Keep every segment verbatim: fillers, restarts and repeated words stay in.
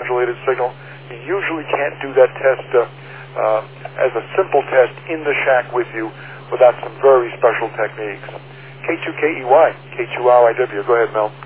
modulated signal. You usually can't do that test uh, uh, as a simple test in the shack with you without some very special techniques. K two K E Y, K two R I W. Go ahead, Mel.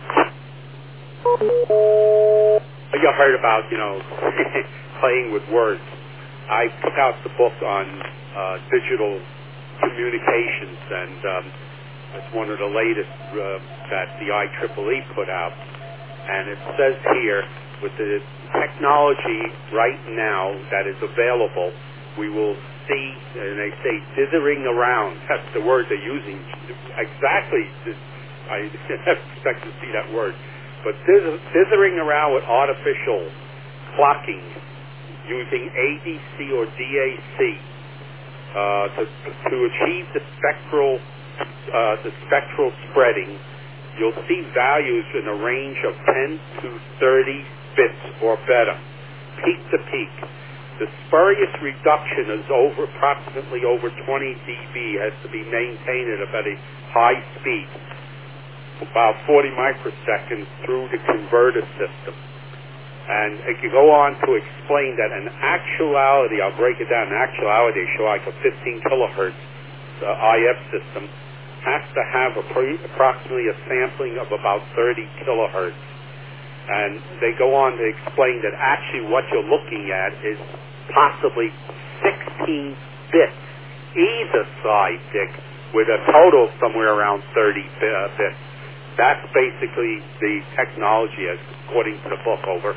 You heard about, you know, playing with words. I took out the book on uh, digital communications, and um, it's one of the latest uh, that the I triple E put out. And it says here, with the technology right now that is available, we will see, and they say dithering around. That's the word they're using. Exactly. I expect to see that word. But dithering around with artificial clocking using A D C or D A C uh, to, to achieve the spectral uh, the spectral spreading, you'll see values in a range of ten to thirty bits or better, peak to peak. The spurious reduction is over approximately over twenty dB, has to be maintained at about a high speed, about forty microseconds through the converter system. And it can go on to explain that in actuality, I'll break it down, in actuality, show like a fifteen kilohertz uh, I F system has to have a pre- approximately a sampling of about thirty kilohertz. And they go on to explain that actually what you're looking at is possibly sixteen bits either side, Dick, with a total somewhere around thirty uh, bits. That's basically the technology, as according to the book. Over.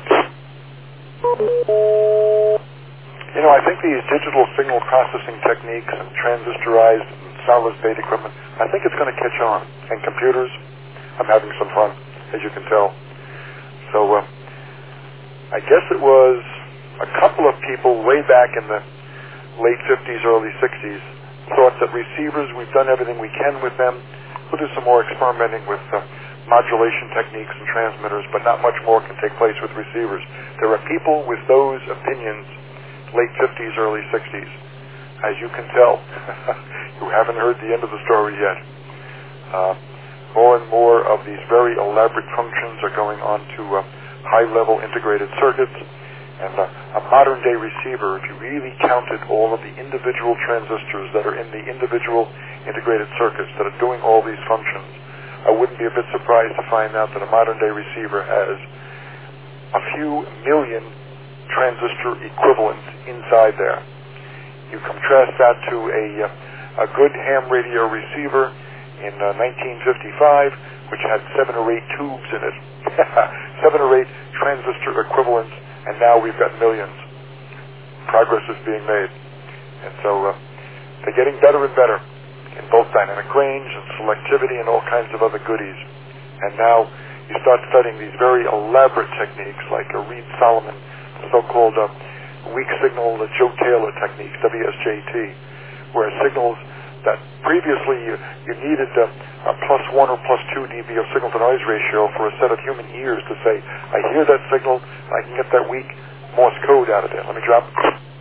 You know, I think these digital signal processing techniques and transistorized and solid-state equipment, I think it's going to catch on. And computers, I'm having some fun, as you can tell. So uh, I guess it was a couple of people way back in the late fifties, early sixties, thought that receivers, we've done everything we can with them. We'll do some more experimenting with uh, modulation techniques and transmitters, but not much more can take place with receivers. There are people with those opinions late fifties, early sixties. As you can tell, you haven't heard the end of the story yet. Uh, more and more of these very elaborate functions are going on to uh, high-level integrated circuits. And uh, a modern-day receiver, if you really counted all of the individual transistors that are in the individual integrated circuits that are doing all these functions, I wouldn't be a bit surprised to find out that a modern-day receiver has a few million transistor equivalents inside there. You contrast that to a, uh, a good ham radio receiver in uh, nineteen fifty-five, which had seven or eight tubes in it, seven or eight transistor equivalents, and now we've got millions. Progress is being made. And so uh, they're getting better and better in both dynamic range and selectivity and all kinds of other goodies. And now you start studying these very elaborate techniques like a Reed-Solomon, the so-called uh, weak signal, the Joe Taylor technique, W S J T, where signals that previously you, you needed uh, a plus one or plus two dB of signal-to-noise ratio for a set of human ears to say, I hear that signal, I can get that weak Morse code out of it. Let me drop.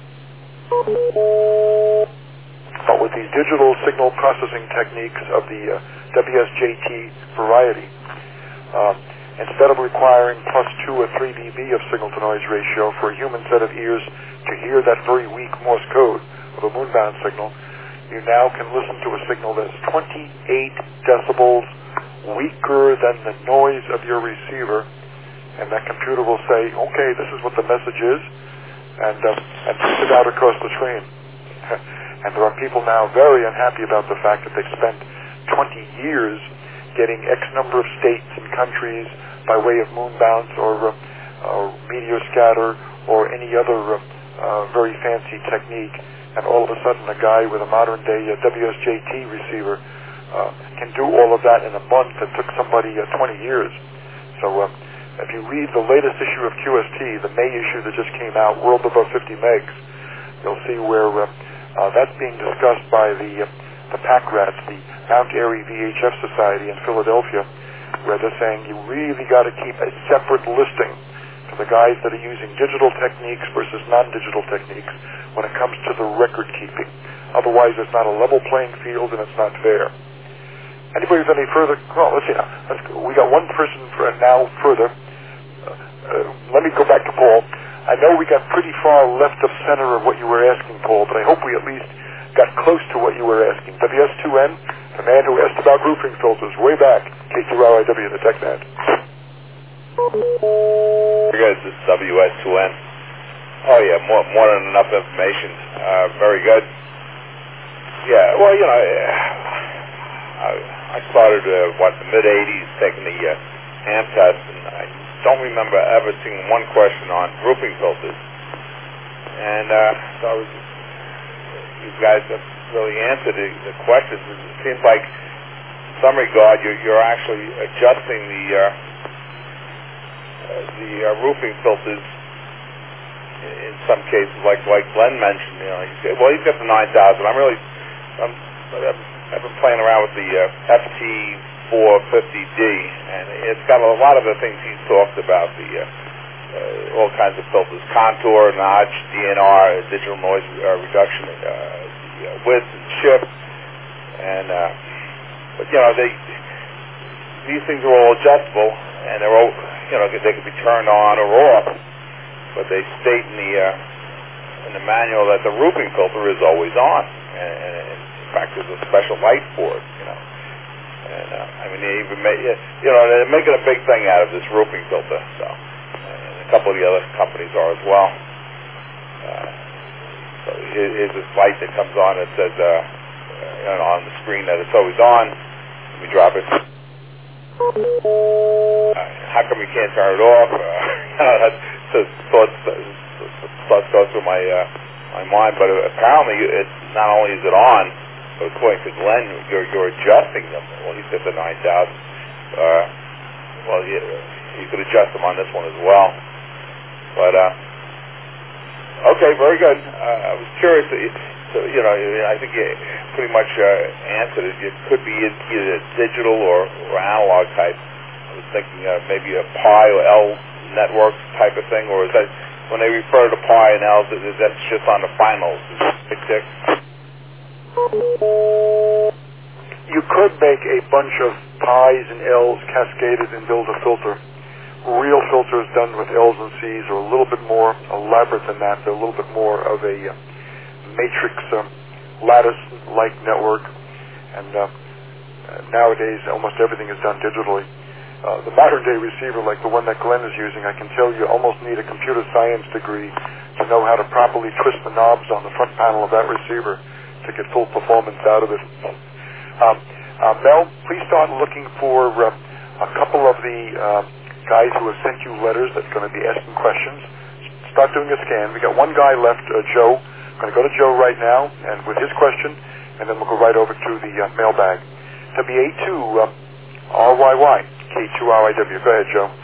But with these digital signal processing techniques of the uh, W S J T variety, uh, instead of requiring plus two or three dB of signal-to-noise ratio for a human set of ears to hear that very weak Morse code of a moonbound signal, you now can listen to a signal that's twenty-eight decibels weaker than the noise of your receiver, and that computer will say, okay, this is what the message is, and uh, and push it out across the screen. And there are people now very unhappy about the fact that they've spent twenty years getting X number of states and countries by way of moon bounce or, uh, or meteor scatter or any other uh, uh, very fancy technique, and all of a sudden a guy with a modern-day uh, W S J T receiver uh, can do all of that in a month that took somebody uh, twenty years. So uh, if you read the latest issue of Q S T, the May issue that just came out, World Above fifty megs, you'll see where uh, uh, that's being discussed by the, uh, the PAC-RATS, the Mount Airy V H F Society in Philadelphia, where they're saying you really got to keep a separate listing for the guys that are using digital techniques versus non-digital techniques when it comes to the record keeping. Otherwise, it's not a level playing field and it's not fair. Anybody with any further? Well, let's see now. Let's go. We got one person for now further. Uh, uh, let me go back to Paul. I know we got pretty far left of center of what you were asking, Paul, but I hope we at least got close to what you were asking. W S two N, the man who asked about roofing filters way back, K Q R I W, the TechNet. Hey guys, this is W S two N. Oh yeah, more, more than enough information. Uh, very good. Yeah, well, you know, I, I started, uh, what, the mid eighties taking the uh, ham test, and I don't remember ever seeing one question on roofing filters. And uh, so I was, you guys have really answered the, the questions. It seems like, in some regard, you're, you're actually adjusting the uh, uh, the uh, roofing filters in some cases, like like Glenn mentioned. You know, he said, well, he's got the nine thousand. I'm really, I'm, I've been playing around with the uh, F T four fifty D, and it's got a lot of the things he's talked about, the uh, uh, all kinds of filters, contour, notch, D N R, digital noise uh, reduction, uh, the uh, width and shift, and uh, but you know they these things are all adjustable, and they're all, you know, they can be turned on or off, but they state in the uh, in the manual that the roofing filter is always on, and, and in fact there's a special light for it, you know. And uh, I mean, they even make, you know, they're making a big thing out of this roofing filter. So, and a couple of the other companies are as well. Uh, so here, here's this light that comes on that says, uh, you know, on the screen that it's always on. Let me drop it. Uh, how come you can't turn it off? Uh, you know, that's just thoughts, thoughts go through my uh, my mind. But apparently, it's not only is it on, but according to Glenn, you're, you're adjusting them. Well, he said the nine thousand. Uh, well, you, you could adjust them on this one as well. But, uh, okay, very good. Uh, I was curious. So, you know, I think you pretty much uh, answered it. It could be either digital or, or analog type. I was thinking uh, maybe a Pi or L network type of thing, or is that, when they refer to Pi and L, that's just on the finals? Is it You could make a bunch of Pi's and L's cascaded and build a filter. Real filters done with L's and C's are a little bit more elaborate than that. They're a little bit more of a uh, matrix um, lattice-like network. And uh, nowadays, almost everything is done digitally. Uh, the modern-day receiver, like the one that Glenn is using, I can tell you almost need a computer science degree to know how to properly twist the knobs on the front panel of that receiver to get full performance out of it. Um, uh, Mel, please start looking for uh, a couple of the uh, guys who have sent you letters that's going to be asking questions. Start doing a scan. We got one guy left, uh, Joe. I'm going to go to Joe right now and with his question, and then we'll go right over to the uh, mailbag. W A two R Y Y, K two R I W. Go ahead, Joe.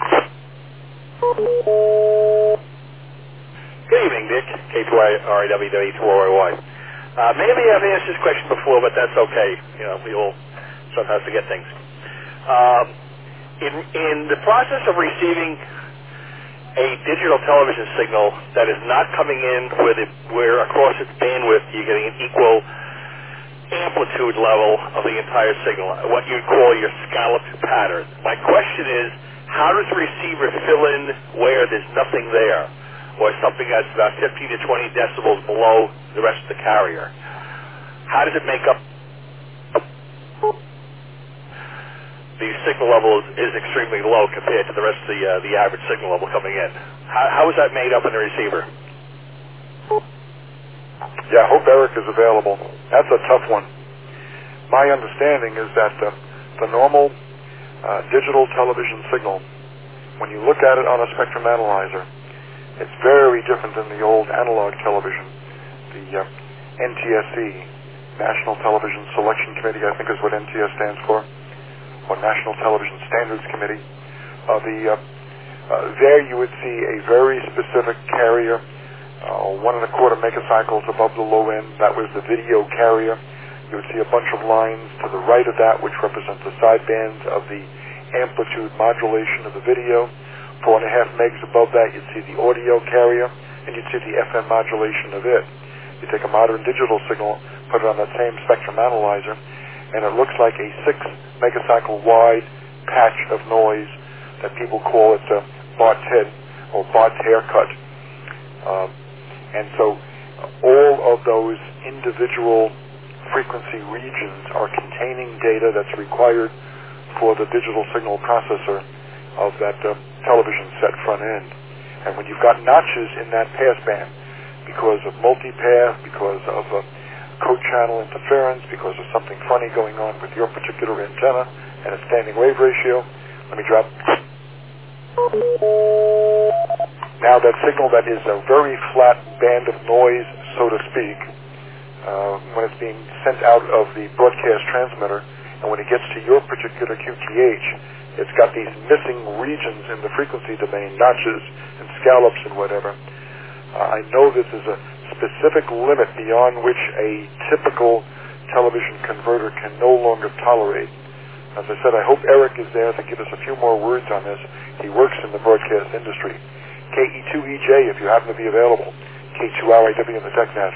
Good evening, Dick. K two R I W, W A two R Y Y. Uh, maybe I've answered this question before, but that's okay. You know, we all sometimes forget things. Um, in, in the process of receiving a digital television signal that is not coming in where, the, where across its bandwidth you're getting an equal amplitude level of the entire signal, what you'd call your scalloped pattern. My question is, how does the receiver fill in where there's nothing there, or something that's about fifteen to twenty decibels below the rest of the carrier? How does it make up? The signal level is, is extremely low compared to the rest of the uh, the average signal level coming in. How, how is that made up in the receiver? Yeah, I hope Eric is available. That's a tough one. My understanding is that uh, the normal uh, digital television signal, when you look at it on a spectrum analyzer, it's very different than the old analog television. The uh, N T S C, National Television Selection Committee, I think is what N T S stands for, or National Television Standards Committee. Uh, the, uh, uh, there you would see a very specific carrier, uh, one and a quarter megacycles above the low end. That was the video carrier. You would see a bunch of lines to the right of that, which represent the sidebands of the amplitude modulation of the video. Four and a half megs above that, you'd see the audio carrier, and you'd see the F M modulation of it. You take a modern digital signal, put it on that same spectrum analyzer, and it looks like a six megacycle wide patch of noise that people call it uh, Bart's head or Bart's haircut. Um, and so all of those individual frequency regions are containing data that's required for the digital signal processor of that uh, television set front end. And when you've got notches in that passband because of multipath, because of uh, code channel interference, because of something funny going on with your particular antenna and its standing wave ratio, let me drop. Now that signal that is a very flat band of noise, so to speak, uh, when it's being sent out of the broadcast transmitter, and when it gets to your particular Q T H, it's got these missing regions in the frequency domain, notches and scallops and whatever. Uh, I know this is a specific limit beyond which a typical television converter can no longer tolerate. As I said, I hope Eric is there to give us a few more words on this. He works in the broadcast industry. K E two E J, if you happen to be available. K two R I W in the TechNet.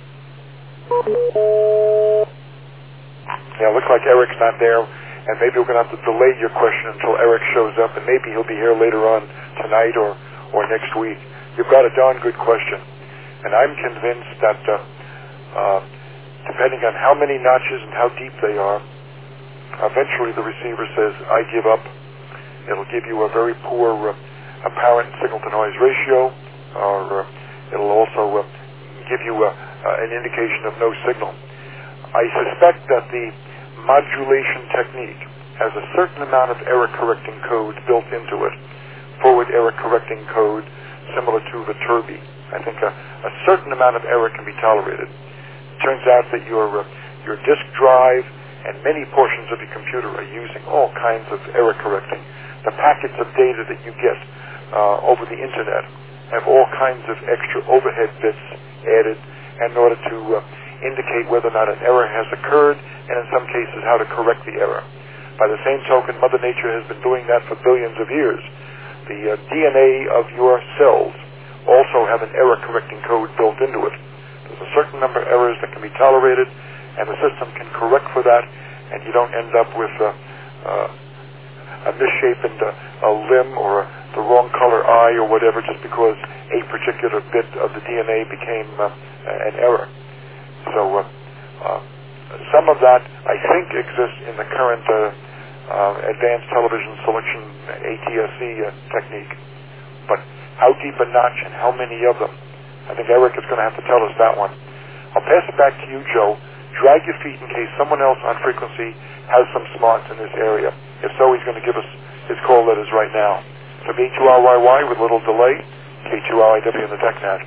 Yeah, it looks like Eric's not there, and maybe we're going to have to delay your question until Eric shows up, and maybe he'll be here later on tonight or, or next week. You've got a darn good question, and I'm convinced that uh, uh, depending on how many notches and how deep they are, eventually the receiver says, I give up. It'll give you a very poor uh, apparent signal-to-noise ratio, or uh, it'll also uh, give you uh, uh, an indication of no signal. I suspect that the modulation technique has a certain amount of error-correcting code built into it, forward error-correcting code similar to the Turby. I think a, a certain amount of error can be tolerated. It turns out that your, uh, your disk drive and many portions of your computer are using all kinds of error-correcting. The packets of data that you get uh, over the Internet have all kinds of extra overhead bits added in order to uh, indicate whether or not an error has occurred, and in some cases how to correct the error. By the same token, Mother Nature has been doing that for billions of years. The uh, D N A of your cells also have an error-correcting code built into it. There's a certain number of errors that can be tolerated, and the system can correct for that, and you don't end up with uh, uh, a misshapen uh, a limb or a, the wrong color eye or whatever just because a particular bit of the D N A became uh, an error. So uh, uh, some of that, I think, exists in the current uh, uh, advanced television selection A T S C uh, technique. But how deep a notch and how many of them? I think Eric is going to have to tell us that one. I'll pass it back to you, Joe. Drag your feet in case someone else on frequency has some smarts in this area. If so, he's going to give us his call letters right now. From E two R Y Y with little delay, K two R I W in the TechNet.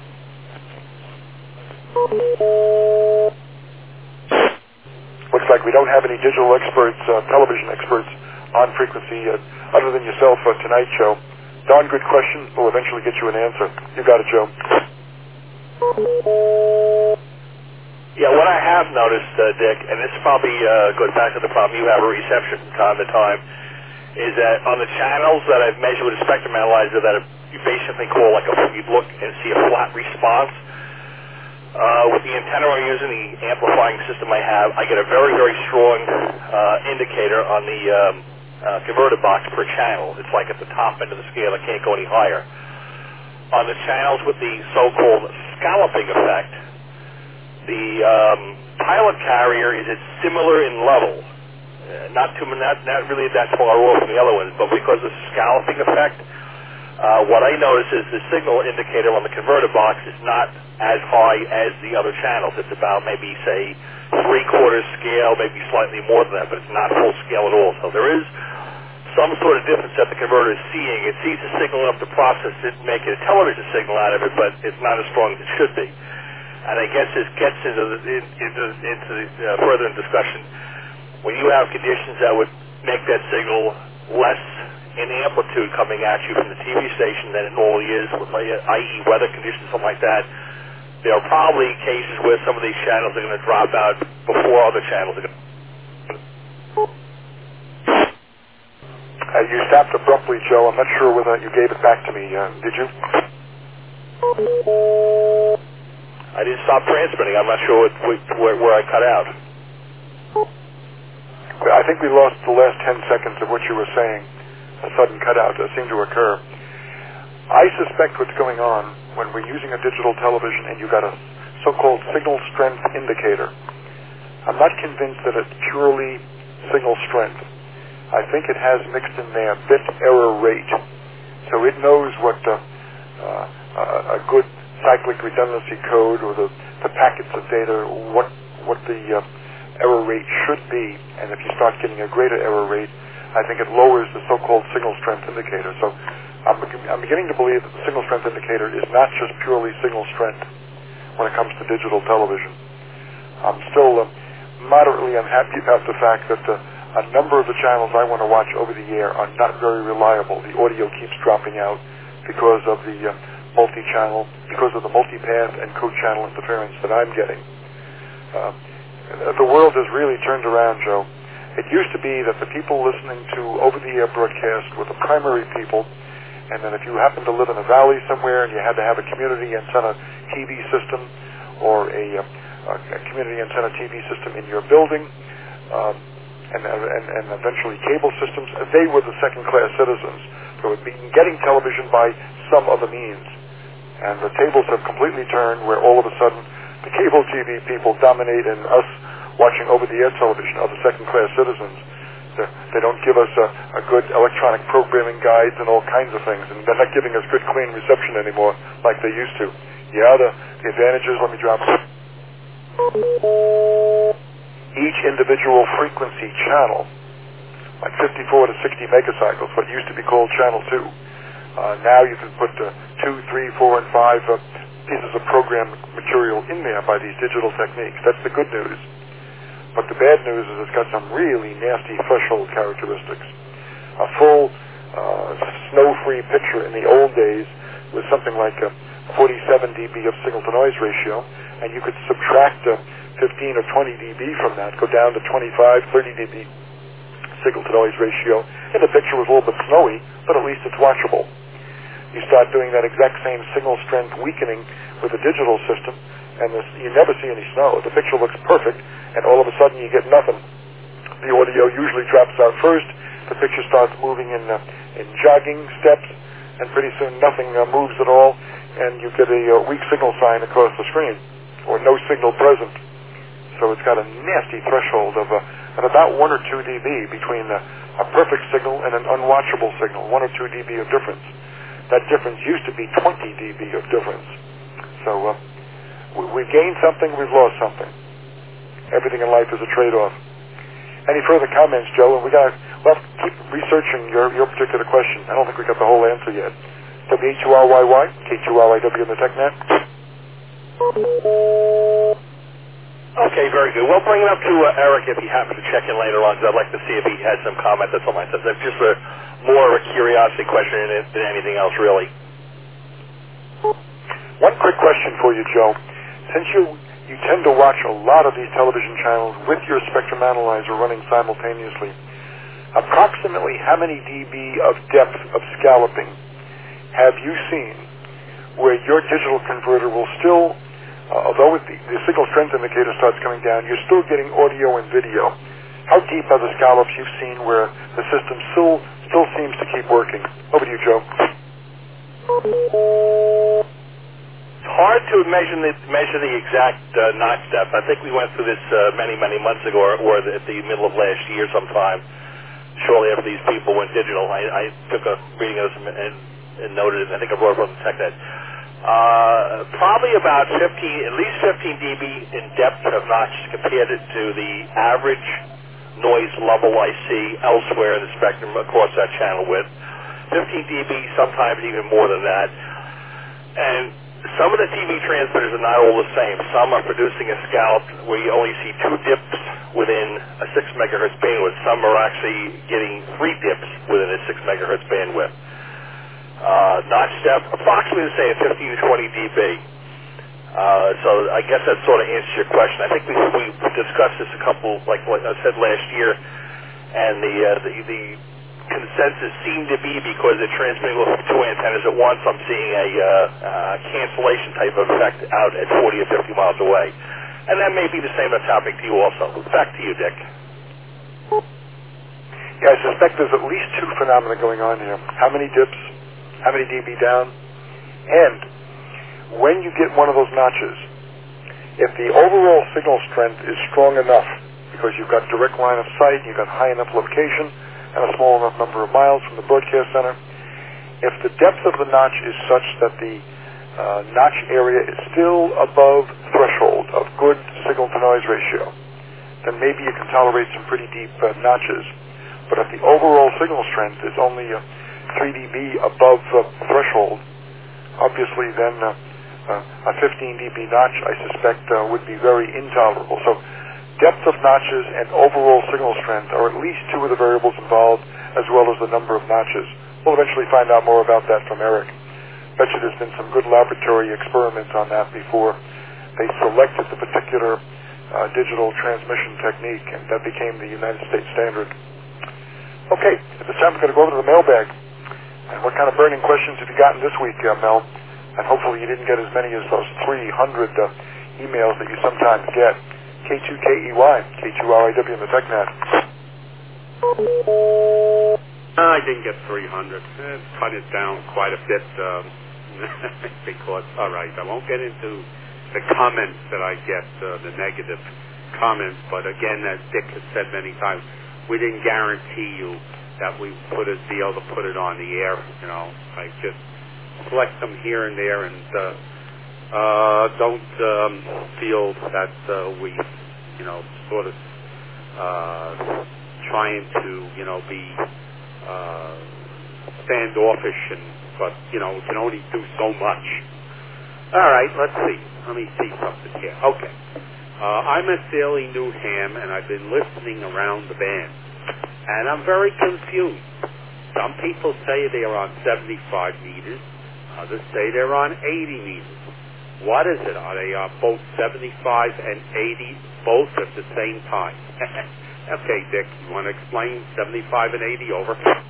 Looks like we don't have any digital experts, uh, television experts on frequency uh, other than yourself uh, tonight, Joe. Darn good question. We'll eventually get you an answer. You got it, Joe. Yeah, what I have noticed, uh, Dick, and this probably uh, goes back to the problem you have with reception from time to time, is that on the channels that I've measured with a spectrum analyzer that you basically call like a, you look and see a flat response. Uh, with the antenna I'm using, the amplifying system I have, I get a very, very strong uh, indicator on the um, uh, converter box per channel. It's like at the top end of the scale. It can't go any higher. On the channels with the so-called scalloping effect, the um, pilot carrier is similar in level. Uh, not too, not, not really that far off from the other ones, but because of the scalloping effect, Uh, what I notice is the signal indicator on the converter box is not as high as the other channels. It's about maybe, say, three-quarters scale, maybe slightly more than that, but it's not full scale at all. So there is some sort of difference that the converter is seeing. It sees the signal enough to process it, make a television signal out of it, but it's not as strong as it should be. And I guess this gets into the, in, into, into the, uh, further in discussion. When you have conditions that would make that signal less in amplitude coming at you from the T V station than it normally is, with like, that is weather conditions, something like that, there are probably cases where some of these channels are going to drop out before other channels are going to. Uh, you stopped abruptly, Joe. I'm not sure whether you gave it back to me. Uh, did you? I didn't stop transmitting. I'm not sure what, where, where I cut out. I think we lost the last ten seconds of what you were saying. A sudden cutout uh, seemed to occur. I suspect what's going on when we're using a digital television and you got a so-called signal strength indicator. I'm not convinced that it's purely signal strength. I think it has mixed in there bit error rate. So it knows what uh, uh, a good cyclic redundancy code or the, the packets of data, what what the uh, error rate should be. And if you start getting a greater error rate, I think it lowers the so-called signal strength indicator. So I'm, I'm beginning to believe that the signal strength indicator is not just purely signal strength when it comes to digital television. I'm still uh, moderately unhappy about the fact that uh, a number of the channels I want to watch over the air are not very reliable. The audio keeps dropping out because of the uh, multi-channel, because of the multipath and co-channel interference that I'm getting. Uh, the world has really turned around, Joe. It used to be that the people listening to over-the-air broadcast were the primary people, and then if you happened to live in a valley somewhere and you had to have a community antenna T V system or a, uh, a community antenna T V system in your building, um, and, and, and eventually cable systems, they were the second-class citizens who had been getting television by some other means. And the tables have completely turned where all of a sudden the cable T V people dominate and us watching over-the-air television are the second-class citizens. They're, they don't give us a, a good electronic programming guides and all kinds of things, and they're not giving us good, clean reception anymore like they used to. Yeah, the, the advantages, let me drop each individual frequency channel, like fifty-four to sixty megacycles, what used to be called channel two. Uh, now you can put uh, two, three, four, and five uh, pieces of program material in there by these digital techniques. That's the good news. But the bad news is it's got some really nasty threshold characteristics. A full uh, snow-free picture in the old days was something like a forty-seven decibels of signal-to-noise ratio, and you could subtract uh, fifteen or twenty decibels from that, go down to twenty-five, thirty decibels signal-to-noise ratio, and the picture was a little bit snowy, but at least it's watchable. You start doing that exact same signal strength weakening with a digital system, and this, you never see any snow. The picture looks perfect, and all of a sudden you get nothing. The audio usually drops out first, the picture starts moving in, uh, in jogging steps, and pretty soon nothing uh, moves at all, and you get a uh, weak signal sign across the screen, or no signal present. So it's got a nasty threshold of, uh, of about one or two decibels between uh, a perfect signal and an unwatchable signal, one or two decibels of difference. That difference used to be twenty decibels of difference. So uh, we, we've gained something, we've lost something. Everything in life is a trade-off. Any further comments, Joe? And we got well, keep researching your, your particular question. I don't think we got the whole answer yet. W H U R Y Y, K two R Y W in the TechNet. Okay, very good. Well, bring it up to uh, Eric if he happens to check in later on, because I'd like to see if he had some comment. That's all I said. That's just a, more of a curiosity question than anything else, really. One quick question for you, Joe. Since you, you tend to watch a lot of these television channels with your spectrum analyzer running simultaneously, approximately how many decibels of depth of scalloping have you seen where your digital converter will still, uh, although with the, the signal strength indicator starts coming down, you're still getting audio and video? How deep are the scallops you've seen where the system still still seems to keep working? Over to you, Joe. It's hard to measure the, measure the exact uh, notch depth. I think we went through this uh, many, many months ago, or, or at the middle of last year sometime, shortly after these people went digital. I, I took a reading of this and, and noted it. I think I wrote it on the TechNet. Uh, probably about fifteen, at least fifteen decibels in depth of notch compared to the average noise level I see elsewhere in the spectrum across that channel width. fifteen decibels, sometimes even more than that. And some of the T V transmitters are not all the same. Some are producing a scallop where you only see two dips within a six megahertz bandwidth. Some are actually getting three dips within a six megahertz bandwidth. Uh, notch depth, approximately the same, fifteen to twenty decibels. Uh, so I guess that sort of answers your question. I think we, we discussed this a couple, like what I said last year, and the, uh, the, the consensus seemed to be because they're transmitting with two antennas at once, I'm seeing a uh, uh, cancellation type of effect out at forty or fifty miles away. And that may be the same that's happening to you also. Back to you, Dick. Yeah, I suspect there's at least two phenomena going on here. How many dips? How many dB down? And when you get one of those notches, if the overall signal strength is strong enough, because you've got direct line of sight, you've got high enough location, and a small enough number of miles from the broadcast center, if the depth of the notch is such that the uh, notch area is still above threshold of good signal-to-noise ratio, then maybe you can tolerate some pretty deep uh, notches. But if the overall signal strength is only uh, three decibels above uh, threshold, obviously then uh, uh, a fifteen decibel notch, I suspect, uh, would be very intolerable. So depth of notches and overall signal strength are at least two of the variables involved, as well as the number of notches. We'll eventually find out more about that from Eric. Bet you there's been some good laboratory experiments on that before they selected the particular uh, digital transmission technique, and that became the United States standard. Okay, at this time we're going to go over to the mailbag. And what kind of burning questions have you gotten this week, uh, Mel? And hopefully you didn't get as many as those three hundred uh, emails that you sometimes get. K two K E Y, K two R I W in the TechNet. I didn't get three hundred. Eh, cut it down quite a bit um, because, all right, I won't get into the comments that I get, uh, the negative comments, but again, as Dick has said many times, we didn't guarantee you that we put it, be able to put it on the air. You know, I just select them here and there, and uh, uh, don't um, feel that uh, we, you know, sort of uh, trying to, you know, be uh, standoffish, and but you know, we can only do so much. All right, let's see. Let me see something here. Okay. Uh, I'm at fairly new ham, and I've been listening around the band, and I'm very confused. Some people say they're on seventy-five meters. Others say they're on eighty meters. What is it? Are they on both seventy-five and eighty, both at the same time? Okay, Dick, you want to explain seventy-five and eighty? Over.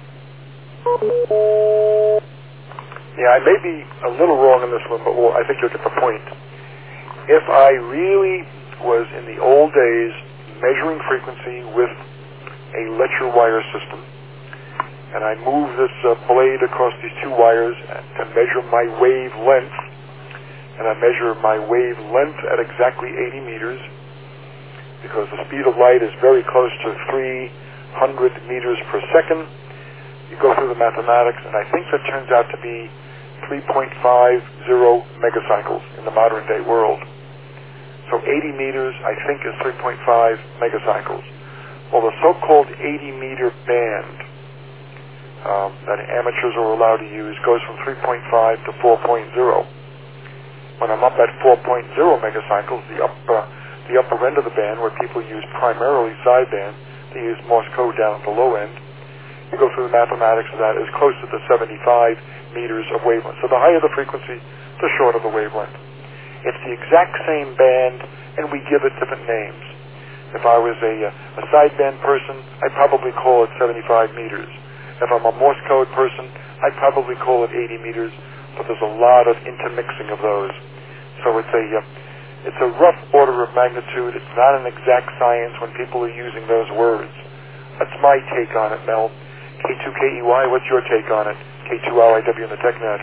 Yeah, I may be a little wrong on this one, but well, I think you'll get the point. If I really was in the old days measuring frequency with a lecture wire system, and I move this uh, blade across these two wires to measure my wavelength, and I measure my wavelength at exactly eighty meters, because the speed of light is very close to three hundred meters per second. You go through the mathematics, and I think that turns out to be three point five zero megacycles in the modern day world. So eighty meters, I think, is three point five megacycles. Well, the so-called eighty meter band um, that amateurs are allowed to use goes from three point five to four point zero. When I'm up at four point zero megacycles, the, up, uh, the upper end of the band, where people use primarily sideband, they use Morse code down at the low end. You go through the mathematics of that, is close to the seventy-five meters of wavelength. So the higher the frequency, the shorter the wavelength. It's the exact same band, and we give it different names. If I was a, a sideband person, I'd probably call it seventy-five meters. If I'm a Morse code person, I'd probably call it eighty meters, but there's a lot of intermixing of those. So it's a, uh, it's a rough order of magnitude. It's not an exact science when people are using those words. That's my take on it, Mel. K two K E Y, what's your take on it? K two R I W in the TechNet.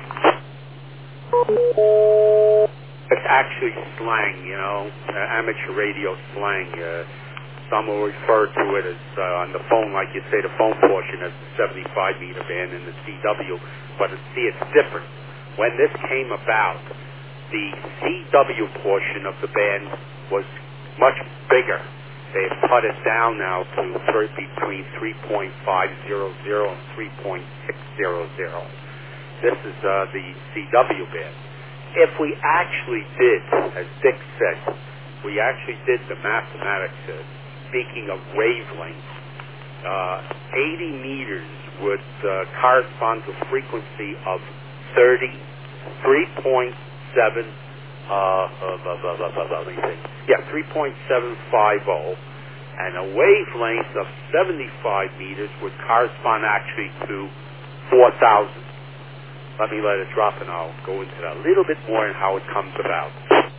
It's actually slang, you know, uh, amateur radio slang. Uh, some will refer to it as, uh, on the phone, like you say, the phone portion as the seventy-five meter band in the C W. But see, it's different. When this came about, the C W portion of the band was much bigger. They've cut it down now to between three point five zero zero and three point six zero zero. This is uh, the C W band. If we actually did, as Dick said, we actually did the mathematics, uh, speaking of wavelengths, uh, eighty meters would uh, correspond to a frequency of thirty-three point seven Uh, uh, blah, blah, blah, blah, blah, let me think. Yeah, three point seven five zero, and a wavelength of seventy-five meters would correspond actually to four thousand. Let me let it drop, and I'll go into that a little bit more and how it comes about.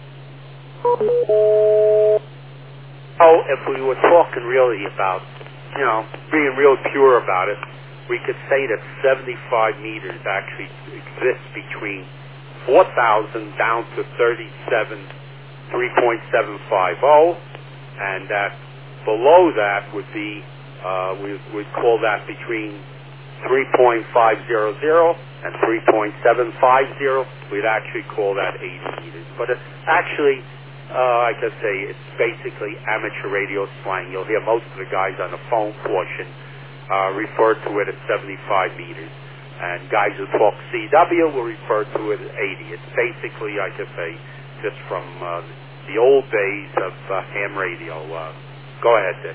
Oh, if we were talking really about, you know, being real pure about it, we could say that seventy-five meters actually exists between four thousand down to thirty-seven, three point seven five zero, and that below that would be, uh, we would call that between three point five zero zero and three point seven five zero. We'd actually call that eighty meters. But it actually, uh, like I say, it's basically amateur radio slang. You'll hear most of the guys on the phone portion uh, refer to it as seventy-five meters. And guys who talk C W will refer to it as eighty. It's basically, like I say, just from uh, the old days of uh, ham radio. Uh, go ahead, Dick.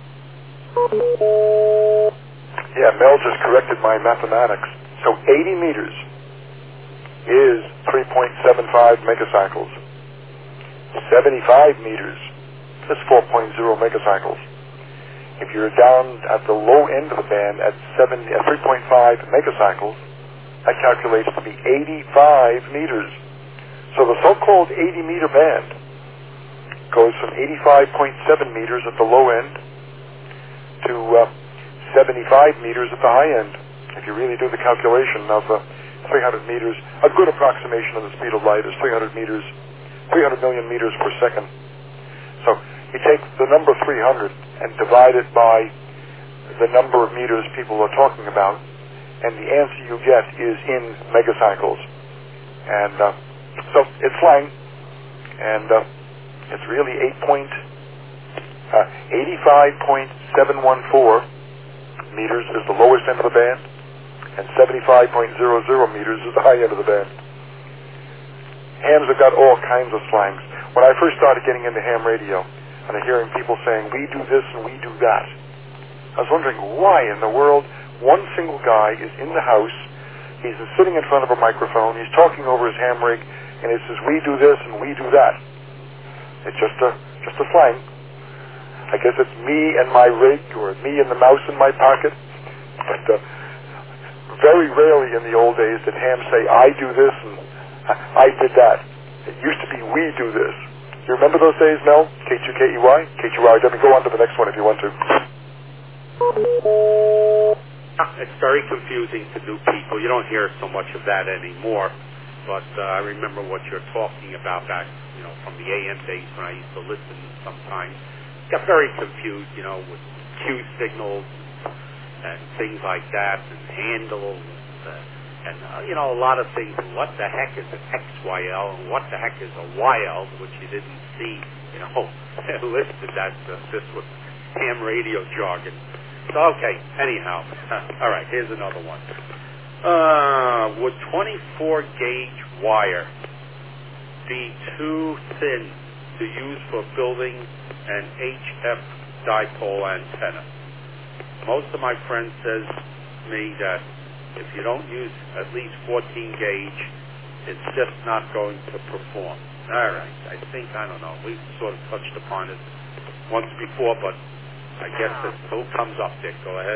Yeah, Mel just corrected my mathematics. So eighty meters is three point seven five megacycles. seventy-five meters is four point zero megacycles. If you're down at the low end of the band at seven, at three point five megacycles, that calculates to be eighty-five meters. So the so-called eighty meter band goes from eighty-five point seven meters at the low end to uh, seventy-five meters at the high end. If you really do the calculation of uh, three hundred meters, a good approximation of the speed of light is three hundred meters, three hundred million meters per second. So you take the number three hundred and divide it by the number of meters people are talking about, and the answer you get is in megacycles. And uh, so it's slang, and uh, it's really eight point, uh, eighty-five point seven one four meters is the lowest end of the band, and seventy-five point zero zero meters is the high end of the band. Hams have got all kinds of slangs. When I first started getting into ham radio, and I'm hearing people saying, we do this and we do that, I was wondering why in the world one single guy is in the house, he's sitting in front of a microphone, he's talking over his ham rig, and he says, we do this and we do that. It's just a, just a slang. I guess it's me and my rig, or me and the mouse in my pocket. But uh, very rarely in the old days did hams say, I do this and I did that. It used to be, we do this. You remember those days, Mel? K two K E Y? K two R W. Go on to the next one if you want to. It's very confusing to new people. You don't hear so much of that anymore. But uh, I remember what you're talking about back, you know, from the A M days when I used to listen sometimes. Got very confused, you know, with Q signals and things like that, and handles, uh, and, uh, you know, a lot of things. What the heck is an X Y L, and what the heck is a Y L, which you didn't see, you know, listed. That uh, this was ham radio jargon. So, okay, anyhow. All right, here's another one. Uh, would twenty-four gauge wire be too thin to use for building an H F dipole antenna? Most of my friends says to me that if you don't use at least fourteen gauge, it's just not going to perform. All right, I think, I don't know, we've sort of touched upon it once before, but I guess it still comes up, Dick. Go ahead.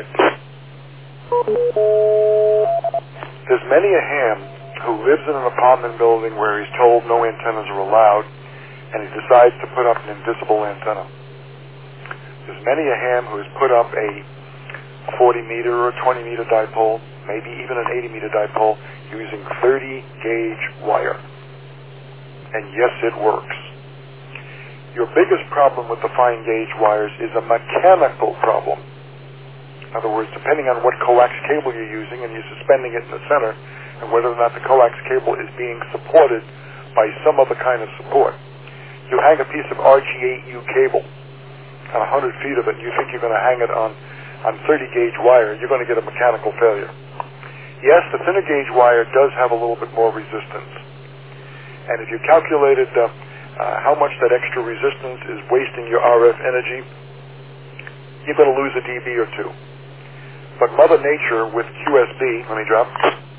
There's many a ham who lives in an apartment building where he's told no antennas are allowed, and he decides to put up an invisible antenna. There's many a ham who has put up a forty meter or twenty meter dipole, maybe even an eighty meter dipole, using thirty gauge wire. And yes, it works. Your biggest problem with the fine gauge wires is a mechanical problem. In other words, depending on what coax cable you're using and you're suspending it in the center, and whether or not the coax cable is being supported by some other kind of support. You hang a piece of R G eight U cable on one hundred feet of it, and you think you're going to hang it on, on thirty gauge wire, you're going to get a mechanical failure. Yes, the thinner gauge wire does have a little bit more resistance. And if you calculated uh, uh, how much that extra resistance is wasting your R F energy, you're going to lose a dB or two. But Mother Nature with Q S B, let me drop,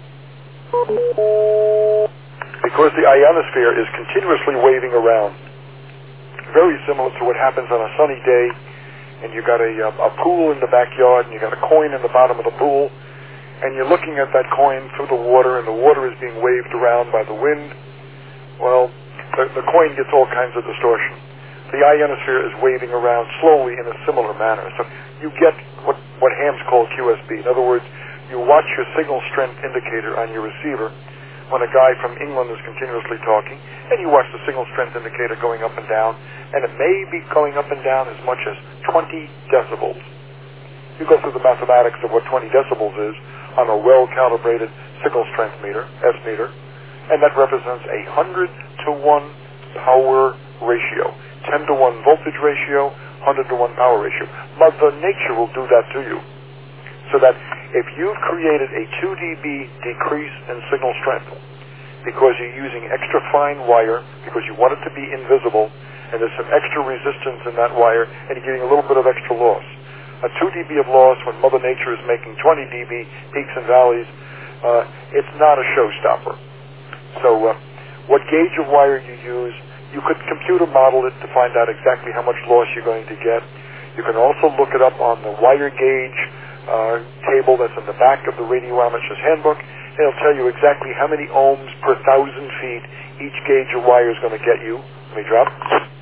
because the ionosphere is continuously waving around, very similar to what happens on a sunny day, and you got a, a pool in the backyard, and you got a coin in the bottom of the pool, and you're looking at that coin through the water, and the water is being waved around by the wind. Well, the, the coin gets all kinds of distortion. The ionosphere is waving around slowly in a similar manner. So you get what, what hams call Q S B. In other words, you watch your signal strength indicator on your receiver when a guy from England is continuously talking, and you watch the signal strength indicator going up and down, and it may be going up and down as much as twenty decibels. You go through the mathematics of what twenty decibels is on a well-calibrated signal strength meter, S meter, and that represents a one hundred to one power ratio, ten to one voltage ratio, one hundred to one power ratio. Mother Nature will do that to you. So that if you've created a two decibel decrease in signal strength because you're using extra fine wire, because you want it to be invisible, and there's some extra resistance in that wire, and you're getting a little bit of extra loss. A two decibel of loss when Mother Nature is making twenty decibel peaks and valleys, uh, it's not a showstopper. So uh, what gauge of wire you use, you could computer model it to find out exactly how much loss you're going to get. You can also look it up on the wire gauge uh, table that's in the back of the Radio Amateur's Handbook. It'll tell you exactly how many ohms per thousand feet each gauge of wire is going to get you. Let me drop.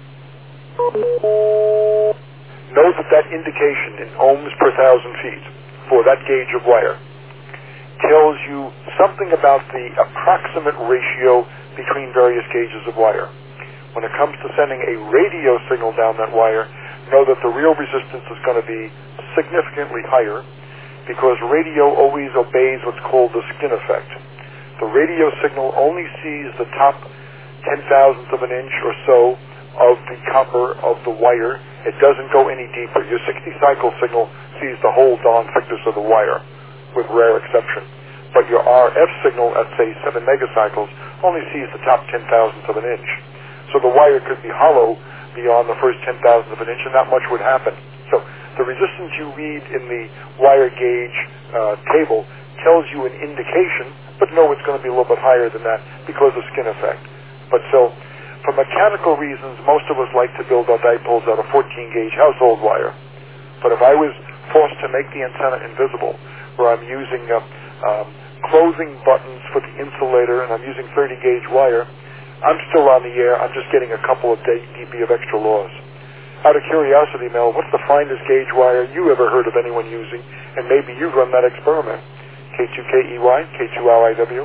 Note that that indication in ohms per thousand feet for that gauge of wire tells you something about the approximate ratio between various gauges of wire. When it comes to sending a radio signal down that wire, know that the real resistance is going to be significantly higher because radio always obeys what's called the skin effect. The radio signal only sees the top ten thousandths of an inch or so of the copper of the wire. It doesn't go any deeper. Your sixty cycle signal sees the whole darn thickness of the wire, with rare exception. But your R F signal at, say, seven megacycles only sees the top ten thousandths of an inch. So the wire could be hollow beyond the first ten thousandths of an inch, and not much would happen. So the resistance you read in the wire gauge uh, table tells you an indication, but no, it's going to be a little bit higher than that because of skin effect. But so, for mechanical reasons, most of us like to build our dipoles out of fourteen gauge household wire. But if I was forced to make the antenna invisible, where I'm using uh, um, closing buttons for the insulator and I'm using thirty gauge wire, I'm still on the air. I'm just getting a couple of dB of extra loss. Out of curiosity, Mel, what's the finest gauge wire you ever heard of anyone using? And maybe you've run that experiment. K two K E Y, K two L I W.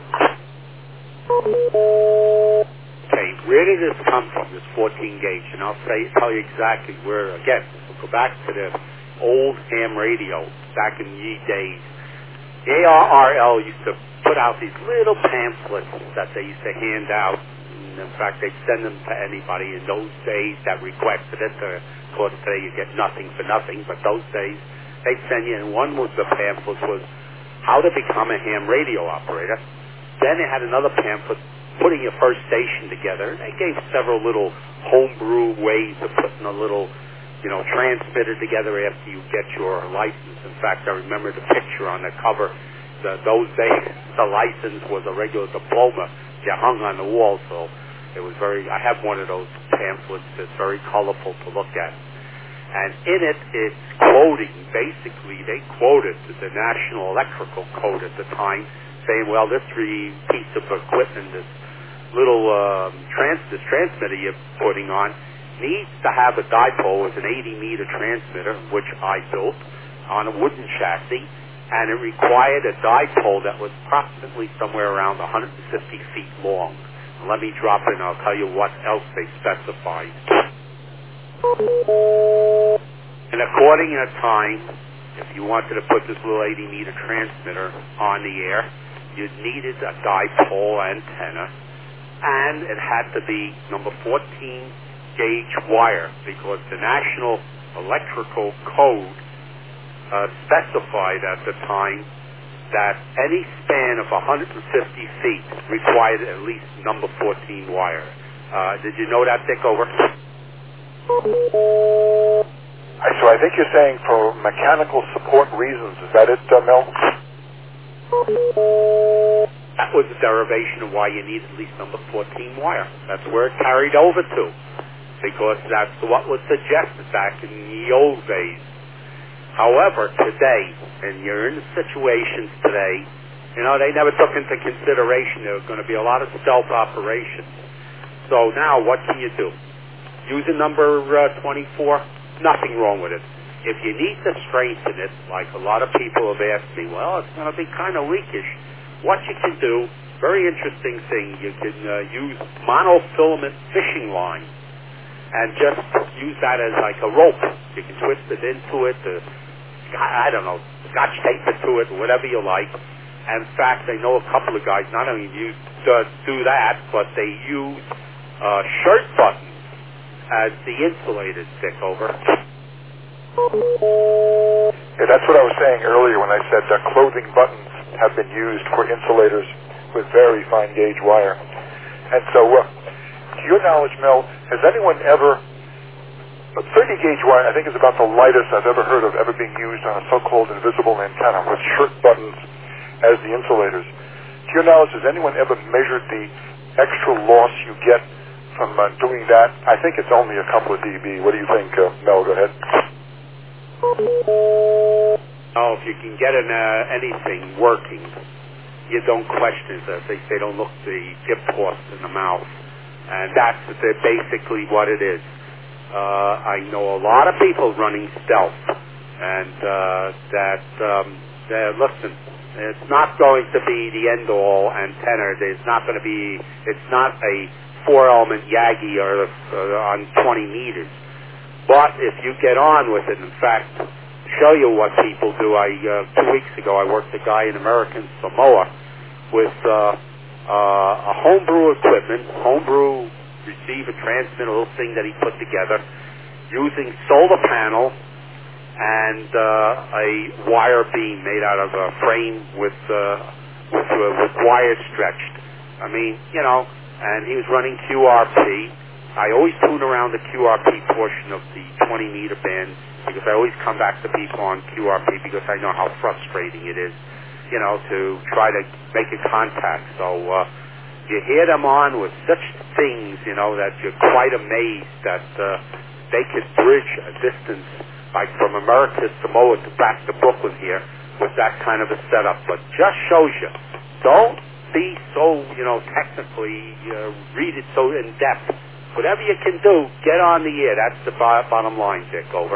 Okay, where did this come from, this fourteen gauge? And I'll say, tell you exactly where. Again, we'll go back to the old ham radio back in the days. A R R L used to put out these little pamphlets that they used to hand out. In fact, they'd send them to anybody in those days that requested it. Of course, today you get nothing for nothing, but those days they'd send you, and one was the pamphlet was how to become a ham radio operator. Then they had another pamphlet putting your first station together. They gave several little homebrew ways of putting a little, you know, transmitter together after you get your license. In fact, I remember the picture on the cover. The, those days, the license was a regular diploma you hung on the wall, so it was very, I have one of those pamphlets that's very colorful to look at. And in it, it's quoting, basically, they quoted the National Electrical Code at the time, saying, well, this re- piece of equipment, this little um, trans- this transmitter you're putting on, needs to have a dipole with an eighty meter transmitter, which I built on a wooden chassis, and it required a dipole that was approximately somewhere around one hundred fifty feet long. Let me drop in, I'll tell you what else they specified. And according to time, if you wanted to put this little eighty meter transmitter on the air, you needed a dipole antenna, and it had to be number fourteen gauge wire, because the National Electrical Code Uh, specified at the time that any span of one hundred fifty feet required at least number fourteen wire. Uh, did you know that, Dick? Over. So I think you're saying for mechanical support reasons. Is that it, uh, Mel? That was the derivation of why you need at least number fourteen wire. That's where it carried over to, because that's what was suggested back in the old days. However, today, and you're in situations today, you know, they never took into consideration there was going to be a lot of stealth operations. So now, what can you do? Use a number uh, twenty-four, nothing wrong with it. If you need to strengthen it, like a lot of people have asked me, well, it's going to be kind of weakish. What you can do very interesting thing. You can uh, use monofilament fishing line and just use that as like a rope. You can twist it into it, uh, I don't know, scotch tape it to it, or whatever you like. And in fact, I know a couple of guys not only use, uh, do that, but they use uh, shirt buttons as the insulators, Dick, over. Yeah, that's what I was saying earlier when I said that clothing buttons have been used for insulators with very fine gauge wire. And so, uh, to your knowledge, Mel, has anyone ever, but thirty gauge wire I think is about the lightest I've ever heard of ever being used on a so-called invisible antenna with shirt buttons as the insulators. To your knowledge, has anyone ever measured the extra loss you get from uh, doing that? I think it's only a couple of dB. What do you think, uh, Mel? Go ahead. Oh, if you can get an, uh, anything working, you don't question it. They say don't look the gift horse in the mouth. And that's the, basically what it is. Uh, I know a lot of people running stealth, and uh, that, um, listen, it's not going to be the end-all antenna. It's not going to be, it's not a four-element Yagi or uh, on twenty meters. But if you get on with it, in fact, show you what people do. I uh, two weeks ago I worked a guy in American Samoa with uh, uh, a homebrew equipment, homebrew receiver, transmitter, little thing that he put together, using solar panel and uh, a wire beam made out of a frame with uh, with uh, with wire stretched. I mean, you know, and he was running Q R P. I always tune around the Q R P portion of the twenty meter band because I always come back to people on Q R P because I know how frustrating it is, you know, to try to make a contact. So uh, you hear them on with such things, you know, that you're quite amazed that uh, they could bridge a distance like from America, Samoa to back to Brooklyn here with that kind of a setup. But just shows you, don't be so, you know, technically, uh, read it so in depth. Whatever you can do, get on the air. That's the bottom line, Dick. Over.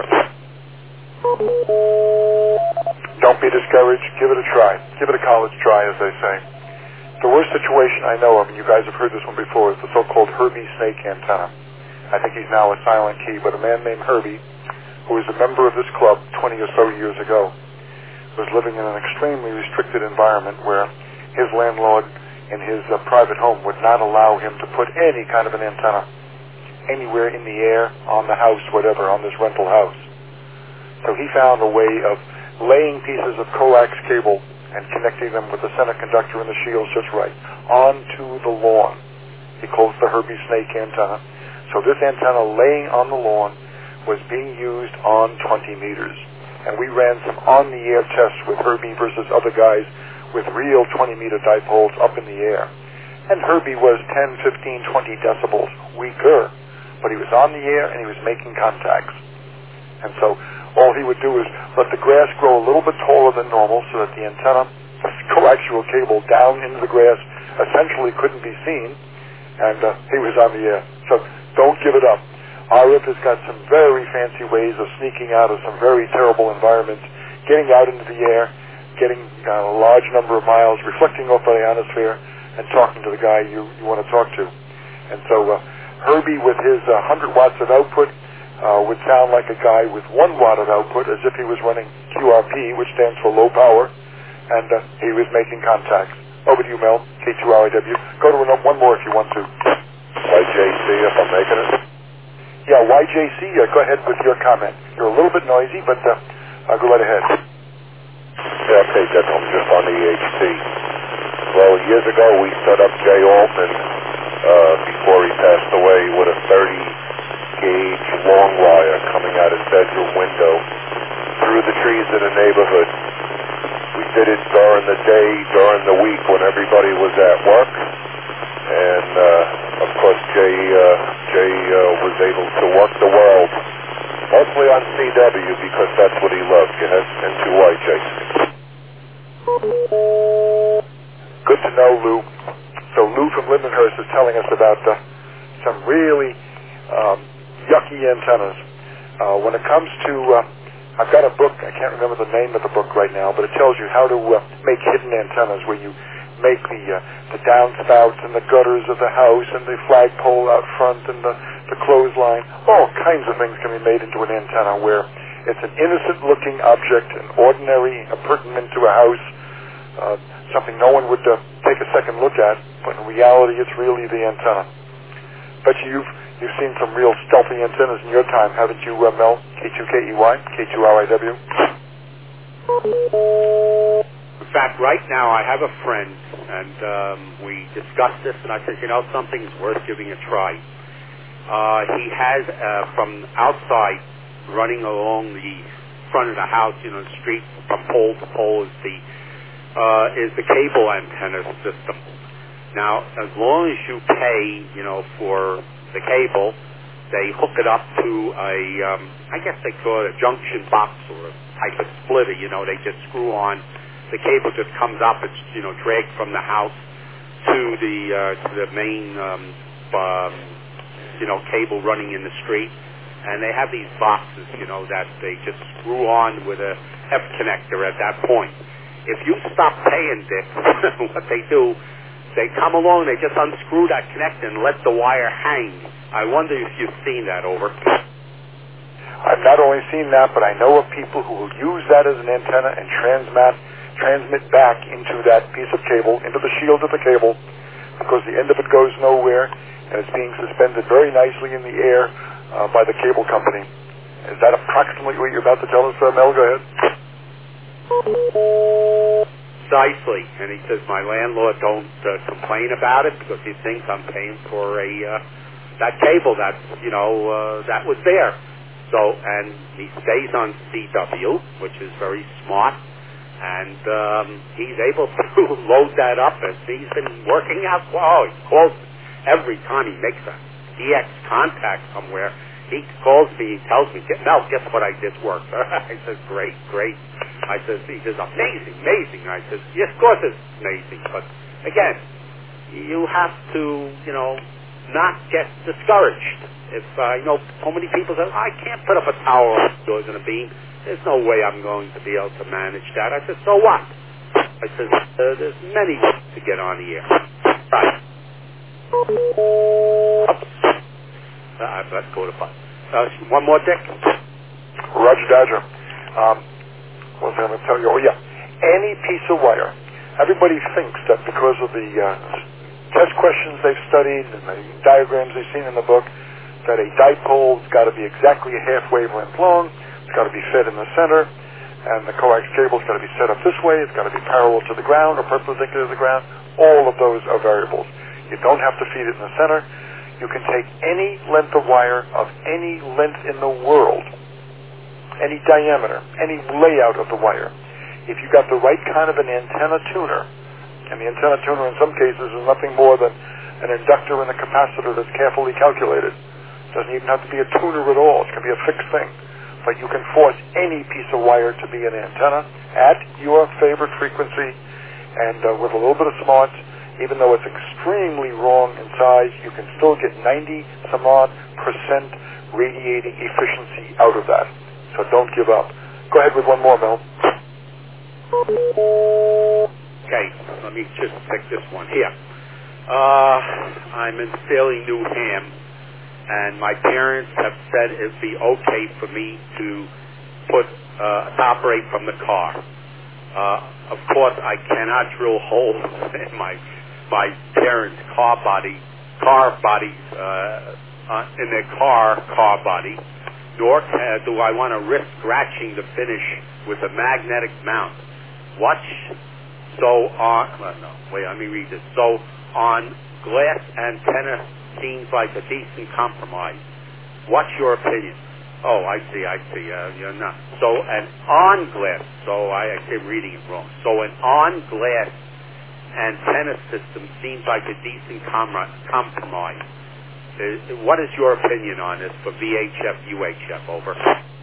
Don't be discouraged. Give it a try. Give it a college try, as they say. The worst situation I know of, and you guys have heard this one before, is the so-called Herbie snake antenna. I think he's now a silent key, but a man named Herbie, who was a member of this club twenty or so years ago, was living in an extremely restricted environment where his landlord in his uh, private home would not allow him to put any kind of an antenna anywhere in the air, on the house, whatever, on this rental house. So he found a way of laying pieces of coax cable and connecting them with the center conductor and the shields just right onto the lawn. He calls the Herbie snake antenna. So this antenna laying on the lawn was being used on twenty meters. And we ran some on-the-air tests with Herbie versus other guys with real twenty meter dipoles up in the air. And Herbie was ten, fifteen, twenty decibels weaker, but he was on the air and he was making contacts. And so all he would do is let the grass grow a little bit taller than normal so that the antenna, the coaxial cable down into the grass, essentially couldn't be seen, and uh, he was on the air. So don't give it up. R F has got some very fancy ways of sneaking out of some very terrible environments, getting out into the air, getting uh, a large number of miles, reflecting off the ionosphere, and talking to the guy you, you want to talk to. And so uh, Herbie, with his uh, one hundred watts of output, uh, would sound like a guy with one watt of output, as if he was running Q R P, which stands for low power, and uh, he was making contacts. Over to you, Mel, K two R I W. Go to one more if you want to. Y J C, if I'm making it. Yeah, Y J C, uh, go ahead with your comment. You're a little bit noisy, but uh, uh, go right ahead. Yeah, okay, that's I'm just on the E H T. Well, years ago we set up Jay Altman uh, before he passed away with a thirty gauge long wire coming out his bedroom window through the trees in the neighborhood. We did it during the day, during the week when everybody was at work. And, uh, of course, Jay, uh, Jay uh, was able to work the world, mostly on C W because that's what he loved. Get into Y J C. Good to know, Lou. So Lou from Lindenhurst is telling us about uh, some really um, yucky antennas. Uh, when it comes to, uh, I've got a book, I can't remember the name of the book right now, but it tells you how to uh, make hidden antennas where you make the uh, the downspouts and the gutters of the house and the flagpole out front and the, the clothesline. All kinds of things can be made into an antenna where it's an innocent-looking object, an ordinary appurtenance to a house, uh, something no one would uh, take a second look at, but in reality it's really the antenna. Bet you you've, you've seen some real stealthy antennas in your time, haven't you, uh, Mel? K two K E Y, K two R I W. In fact, right now I have a friend, and um, we discussed this, and I said, you know, something's worth giving a try. Uh, he has, uh, from outside, running along the front of the house, you know, the street from pole to pole is the uh, is the cable antenna system. Now, as long as you pay, you know, for the cable, they hook it up to a, um, I guess they call it a junction box or a type of splitter. You know, they just screw on. The cable just comes up. It's, you know, dragged from the house to the uh, to the main, um, um, you know, cable running in the street. And they have these boxes, you know, that they just screw on with a F connector at that point. If you stop paying, Dick, what they do, they come along, they just unscrew that connector and let the wire hang. I wonder if you've seen that, over. I've not only seen that, but I know of people who will use that as an antenna and transmit, transmit back into that piece of cable, into the shield of the cable, because the end of it goes nowhere, and it's being suspended very nicely in the air uh, by the cable company. Is that approximately what you're about to tell us, uh, Mel? Go ahead. Precisely. And he says, my landlord don't uh, complain about it because he thinks I'm paying for a uh, that cable that, you know, uh, that was there. So, and he stays on C W, which is very smart, and um, he's able to load that up, and he's been working out. Wow, he calls every time he makes a D X contact somewhere. He calls me, he tells me, Mel, guess what I did work? I said, great, great. I said, he says, amazing, amazing. I said, yes, of course it's amazing, but again, you have to, you know, not get discouraged. If, uh, you know, so many people say, I can't put up a tower on doors and a beam. There's no way I'm going to be able to manage that. I said, so what? I said, uh, there's many ways to get on the air. Right. Oops. Uh, let's go to fun. Uh, one more, Dick. Roger Dodger. Um, what was I going to tell you? Oh, yeah. Any piece of wire. Everybody thinks that because of the uh, test questions they've studied and the diagrams they've seen in the book, that a dipole's got to be exactly a half wavelength long, it's got to be fed in the center, and the coax cable's got to be set up this way, it's got to be parallel to the ground or perpendicular to the ground. All of those are variables. You don't have to feed it in the center. You can take any length of wire of any length in the world, any diameter, any layout of the wire. If you got the right kind of an antenna tuner, and the antenna tuner in some cases is nothing more than an inductor and a capacitor that's carefully calculated. It doesn't even have to be a tuner at all. It can be a fixed thing. But you can force any piece of wire to be an antenna at your favorite frequency, and uh, with a little bit of smarts, even though it's extremely wrong in size, you can still get ninety some odd percent radiating efficiency out of that. So don't give up. Go ahead with one more, Mel. Okay, let me just pick this one here. Uh, I'm in fairly Newham, and my parents have said it'd be okay for me to put uh, to operate from the car. Uh, of course, I cannot drill holes in my my parents' car body, car bodies, uh, uh, in their car car body. Nor uh, do I want to risk scratching the finish with a magnetic mount. Watch so on. Uh, no, wait, let me read this. So on glass antenna seems like a decent compromise. What's your opinion? Oh, I see, I see. Uh, you're not. So an on glass. So I, I keep reading it wrong. So an on glass antenna system seems like a decent com- compromise. Uh, what is your opinion on this for V H F, U H F? Over.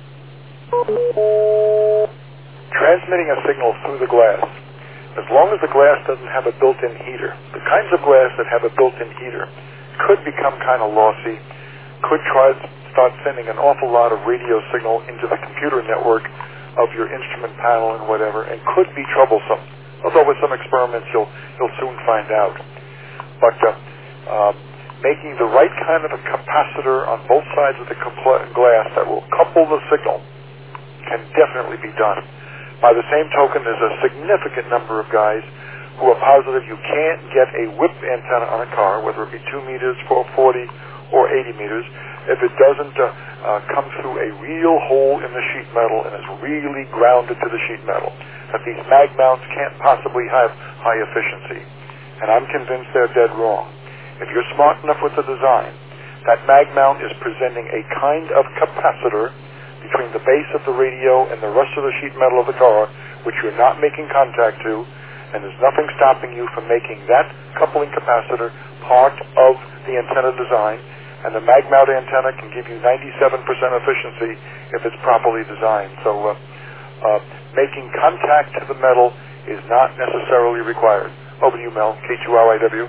Transmitting a signal through the glass, as long as the glass doesn't have a built-in heater. The kinds of glass that have a built-in heater could become kind of lossy, could try to start sending an awful lot of radio signal into the computer network of your instrument panel and whatever, and could be troublesome. Although with some experiments, you'll you'll soon find out. But uh, uh, making the right kind of a capacitor on both sides of the compl- glass that will couple the signal can definitely be done. By the same token, there's a significant number of guys who are positive you can't get a whip antenna on a car, whether it be two meters, four forty, or eighty meters, if it doesn't uh, uh, come through a real hole in the sheet metal and is really grounded to the sheet metal. That these mag mounts can't possibly have high efficiency. And I'm convinced they're dead wrong. If you're smart enough with the design, that mag mount is presenting a kind of capacitor between the base of the radio and the rest of the sheet metal of the car, which you're not making contact to, and there's nothing stopping you from making that coupling capacitor part of the antenna design, and the mag mount antenna can give you ninety-seven percent efficiency if it's properly designed. So uh, uh, making contact to the metal is not necessarily required. Over to you, Mel, K two R I W.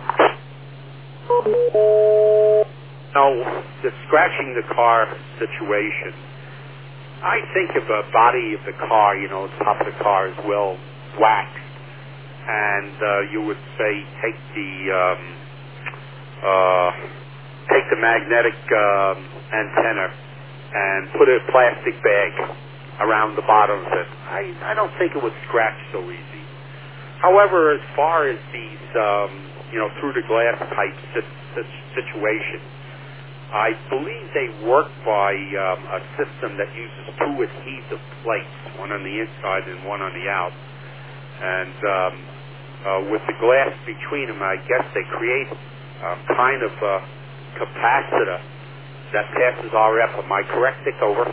No, the scratching the car situation, I think of the body of the car, you know, the top of the car is well waxed. And uh, you would say take the um, uh, take the magnetic um, antenna and put a plastic bag around the bottom of it. I, I don't think it would scratch so easy. However, as far as these um, you know through the glass type situation, I believe they work by um, a system that uses two adhesive plates, one on the inside and one on the out. And um, uh, with the glass between them, I guess they create a kind of a capacitor that passes R F. Am I correct, Dick? Over.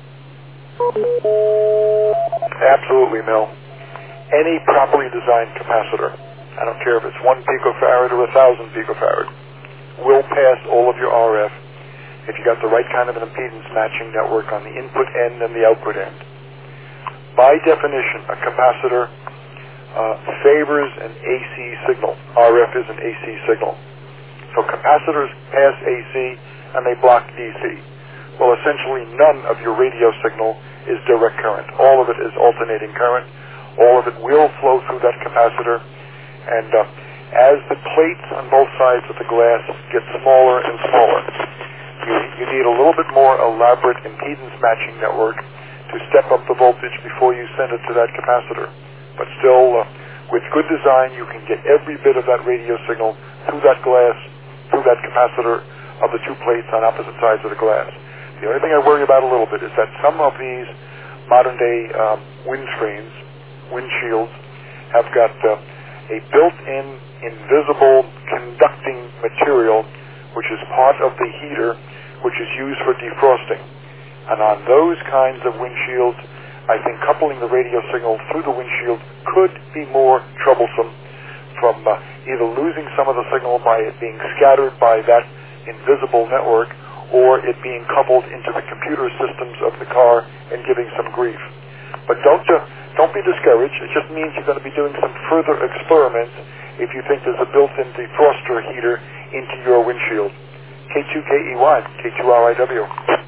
Absolutely, Mel. Any properly designed capacitor, I don't care if it's one picofarad or a thousand picofarad, will pass all of your R F if you got the right kind of an impedance matching network on the input end and the output end. By definition, a capacitor uh, favors an A C signal. R F is an A C signal. So capacitors pass A C and they block D C. Well, essentially none of your radio signal is direct current. All of it is alternating current. All of it will flow through that capacitor. And uh, as the plates on both sides of the glass get smaller and smaller, you, you need a little bit more elaborate impedance matching network to step up the voltage before you send it to that capacitor. But still, uh, with good design, you can get every bit of that radio signal through that glass, through that capacitor of the two plates on opposite sides of the glass. The only thing I worry about a little bit is that some of these modern-day um, windscreens, windshields, have got uh, a built-in invisible conducting material which is part of the heater which is used for defrosting. And on those kinds of windshields, I think coupling the radio signal through the windshield could be more troublesome from uh, either losing some of the signal by it being scattered by that invisible network or it being coupled into the computer systems of the car and giving some grief. But don't uh, don't be discouraged. It just means you're going to be doing some further experiments if you think there's a built-in defroster heater into your windshield. K two K E Y, K two R I W.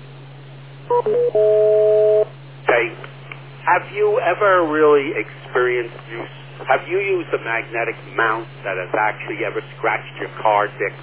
Okay. Have you ever really experienced use? Have you used a magnetic mount that has actually ever scratched your car, Dick?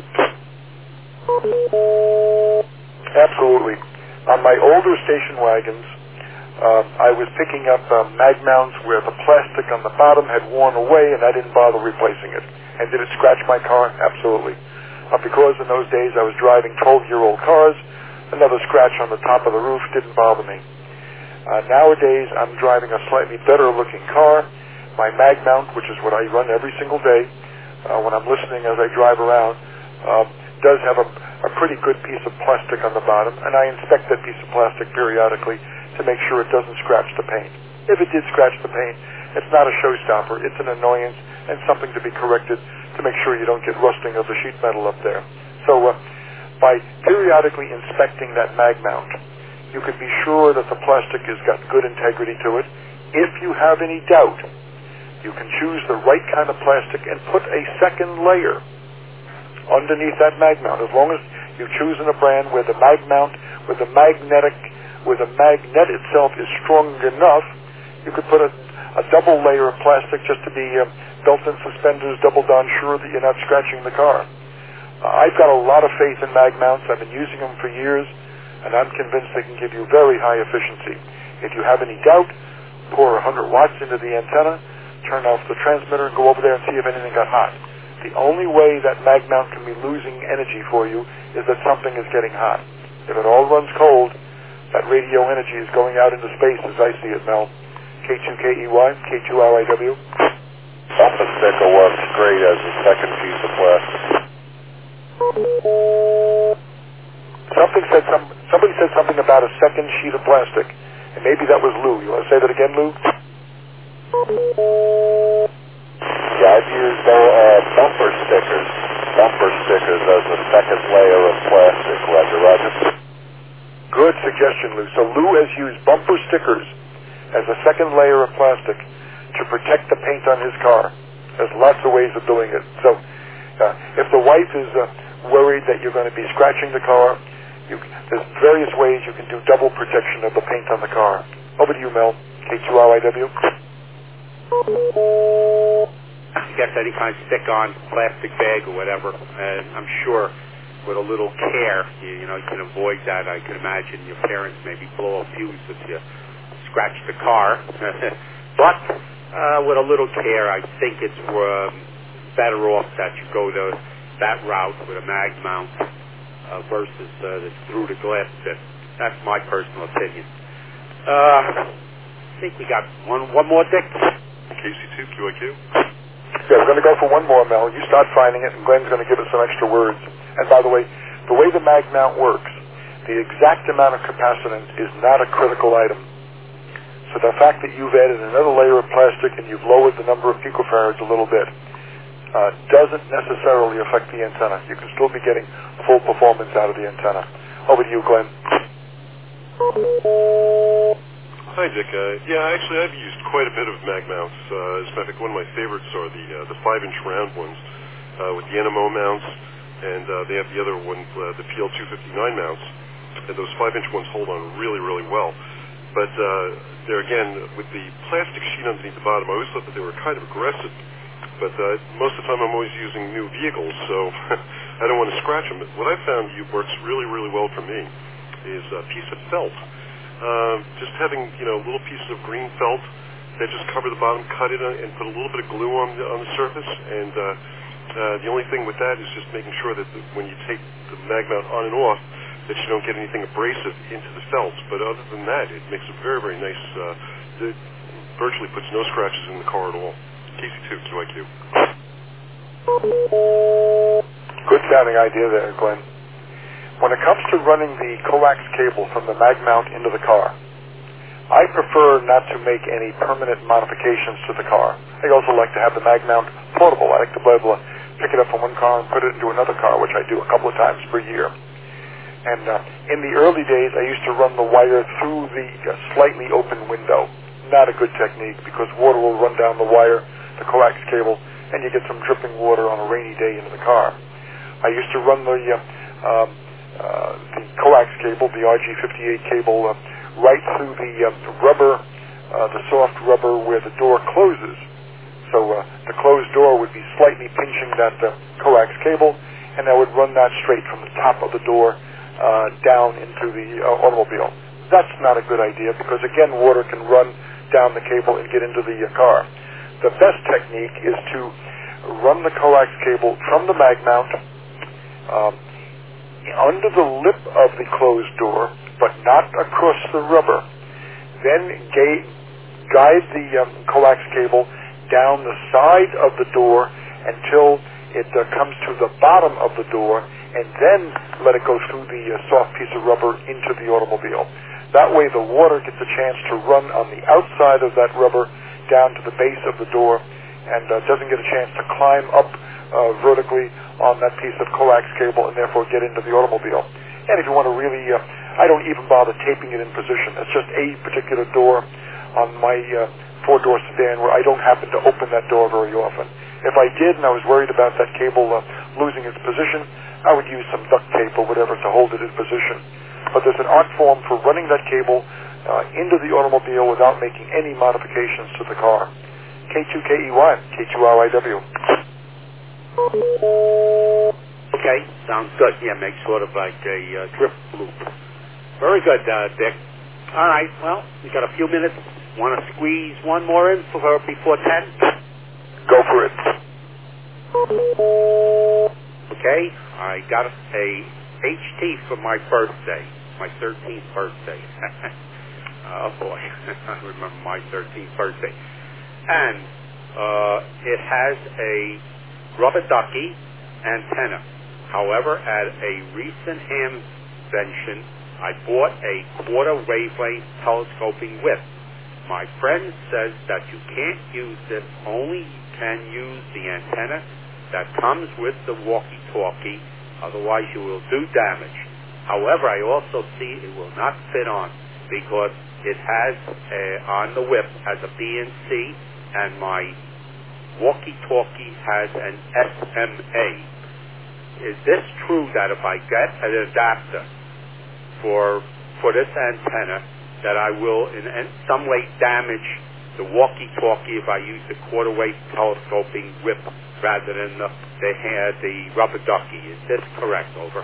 Absolutely. On my older station wagons, uh, I was picking up uh, mag mounts where the plastic on the bottom had worn away and I didn't bother replacing it. And did it scratch my car? Absolutely. Uh, because in those days I was driving twelve-year-old cars, another scratch on the top of the roof didn't bother me. Uh, nowadays I'm driving a slightly better-looking car. My mag mount, which is what I run every single day uh, when I'm listening as I drive around, uh, does have a, a pretty good piece of plastic on the bottom, and I inspect that piece of plastic periodically to make sure it doesn't scratch the paint. If it did scratch the paint, it's not a showstopper. It's an annoyance and something to be corrected to make sure you don't get rusting of the sheet metal up there. So uh, by periodically inspecting that mag mount, you can be sure that the plastic has got good integrity to it. If you have any doubt, you can choose the right kind of plastic and put a second layer underneath that mag mount. As long as you've chosen a brand where the mag mount, where the magnetic, where the magnet itself is strong enough, you could put a, a double layer of plastic just to be uh, belt and suspenders, double down sure that you're not scratching the car. Uh, I've got a lot of faith in mag mounts. I've been using them for years, and I'm convinced they can give you very high efficiency. If you have any doubt, pour one hundred watts into the antenna, turn off the transmitter, and go over there and see if anything got hot. The only way that mag mount can be losing energy for you is that something is getting hot. If it all runs cold, that radio energy is going out into space as I see it, Mel. K two K E Y, K two R I W. Bumper sticker works great as a second piece of plastic. Something said some, somebody said something about a second sheet of plastic, and maybe that was Lou. You want to say that again, Lou? Yeah, I've used uh, bumper stickers, bumper stickers as a second layer of plastic, Roger, Roger. Good suggestion, Lou. So Lou has used bumper stickers as a second layer of plastic to protect the paint on his car. There's lots of ways of doing it. So uh, if the wife is uh, worried that you're going to be scratching the car, you, there's various ways you can do double protection of the paint on the car. Over to you, Mel. K two R I W. I guess any kind of stick-on plastic bag or whatever, and I'm sure with a little care, you, you know, you can avoid that. I can imagine your parents maybe blow a fuse if you scratch the car. But uh, with a little care, I think it's um, better off that you go to that route with a mag mount uh, versus uh, the through the glass tip. That's my personal opinion. Uh, I think we got one one more, Dick. K C two Q I Q. Yeah, we're going to go for one more, Mel. You start finding it, and Glenn's going to give us some extra words. And by the way, the way the mag mount works, the exact amount of capacitance is not a critical item. So the fact that you've added another layer of plastic and you've lowered the number of picofarads a little bit uh, doesn't necessarily affect the antenna. You can still be getting full performance out of the antenna. Over to you, Glenn. Hi, Dick. Uh, yeah, actually, I've used quite a bit of mag mounts. Uh, as a matter of fact, one of my favorites are the uh, the five-inch round ones uh, with the N M O mounts, and uh, they have the other one, uh, the P L two fifty-nine mounts, and those five-inch ones hold on really, really well. But uh, there again, with the plastic sheet underneath the bottom, I always thought that they were kind of aggressive. But uh, most of the time, I'm always using new vehicles, so I don't want to scratch them. But what I found works really, really well for me is a piece of felt. Uh, just having, you know, little pieces of green felt that just cover the bottom, cut it and put a little bit of glue on the, on the surface. And uh, uh, the only thing with that is just making sure that the, when you take the mag mount on and off, that you don't get anything abrasive into the felt. But other than that, it makes a very, very nice, uh, it virtually puts no scratches in the car at all. K C two Q I Q. Good sounding idea there, Glenn. When it comes to running the coax cable from the mag mount into the car, I prefer not to make any permanent modifications to the car. I also like to have the mag mount portable. I like to be able to pick it up from one car and put it into another car, which I do a couple of times per year. And uh, in the early days, I used to run the wire through the uh, slightly open window. Not a good technique because water will run down the wire, the coax cable, and you get some dripping water on a rainy day into the car. I used to run the uh, um, uh, the coax cable, the R G fifty-eight cable, uh, right through the uh, rubber, uh, the soft rubber where the door closes. So uh, the closed door would be slightly pinching that uh, coax cable, and I would run that straight from the top of the door uh, down into the uh, automobile. That's not a good idea because, again, water can run down the cable and get into the uh, car. The best technique is to run the coax cable from the mag mount um, under the lip of the closed door, but not across the rubber. Then ga- guide the um, coax cable down the side of the door until it uh, comes to the bottom of the door, and then let it go through the uh, soft piece of rubber into the automobile. That way the water gets a chance to run on the outside of that rubber down to the base of the door and uh, doesn't get a chance to climb up uh, vertically on that piece of coax cable and therefore get into the automobile. And if you want to really, uh, I don't even bother taping it in position. It's just a particular door on my uh, four-door sedan where I don't happen to open that door very often. If I did and I was worried about that cable uh, losing its position, I would use some duct tape or whatever to hold it in position. But there's an art form for running that cable uh, into the automobile without making any modifications to the car. K two K E Y, K two R I W. Okay, sounds good. Yeah, make sort of like a uh, drip loop. Very good, uh, Dick. All right, well, we got a few minutes. Want to squeeze one more in for her before ten? Go for it. Okay, I got a H T for my birthday, my thirteenth birthday. Oh boy, I remember my thirteenth birthday. And uh, it has a rubber ducky antenna. However, at a recent Hamvention, I bought a quarter wavelength telescoping whip. My friend says that you can't use this, only you can use the antenna that comes with the walkie-talkie, otherwise you will do damage. However, I also see it will not fit on because it has uh, on the whip has a B N C and my walkie-talkie has an S M A. Is this true that if I get an adapter for for this antenna that I will in, in some way damage the walkie-talkie if I use the quarter-wave telescoping whip rather than the the, uh, the rubber ducky? Is this correct? Over.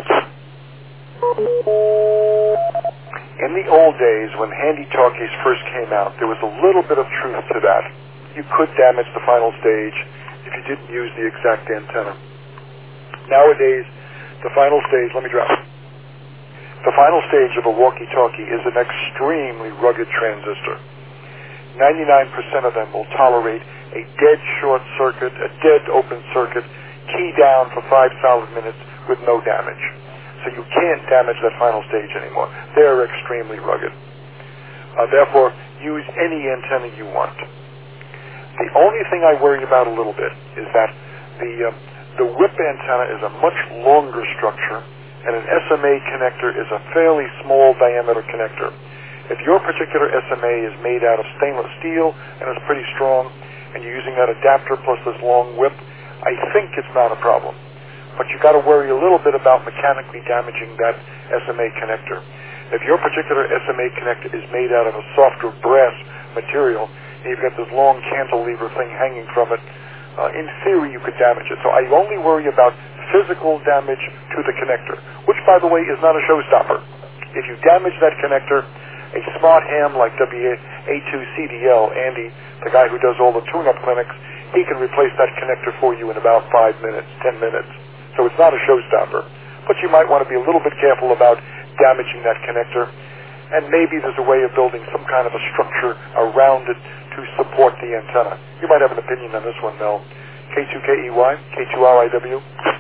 In the old days, when handy-talkies first came out, there was a little bit of truth to that. You could damage the final stage if you didn't use the exact antenna. Nowadays, the final stage, let me drop it. The final stage of a walkie-talkie is an extremely rugged transistor. ninety-nine percent of them will tolerate a dead short circuit, a dead open circuit, key down for five solid minutes with no damage. So you can't damage that final stage anymore. They're extremely rugged. Uh, therefore, use any antenna you want. The only thing I worry about a little bit is that the uh, the whip antenna is a much longer structure, and an S M A connector is a fairly small diameter connector. If your particular S M A is made out of stainless steel and is pretty strong, and you're using that adapter plus this long whip, I think it's not a problem. But you got to worry a little bit about mechanically damaging that S M A connector. If your particular S M A connector is made out of a softer brass material, and you've got this long cantilever thing hanging from it, uh, in theory you could damage it. So I only worry about physical damage to the connector, which, by the way, is not a showstopper. If you damage that connector, a smart ham like W A two C D L, Andy, the guy who does all the tune-up clinics, he can replace that connector for you in about five minutes, ten minutes. So it's not a showstopper. But you might want to be a little bit careful about damaging that connector. And maybe there's a way of building some kind of a structure around it to support the antenna. You might have an opinion on this one, Mel. K two K E Y, K two R I W.